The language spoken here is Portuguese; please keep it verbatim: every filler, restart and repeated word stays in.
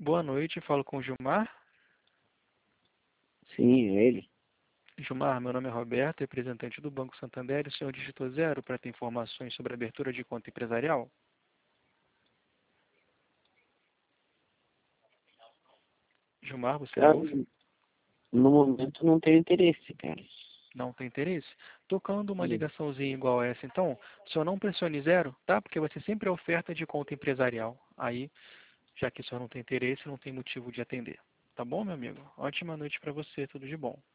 Boa noite, falo com o Gilmar. Sim, é ele. Gilmar, meu nome é Roberto, representante do Banco Santander. O senhor digitou zero para ter informações sobre a abertura de conta empresarial? Gilmar, você me Cara, ouve? no momento não tenho interesse, cara. Não tem interesse? Tocando uma Hum. ligaçãozinha igual a essa, então, o senhor não pressione zero, tá? Porque vai ser sempre a oferta de conta empresarial. Aí, já que o senhor não tem interesse, não tem motivo de atender. Tá bom, meu amigo? Ótima noite para você, tudo de bom.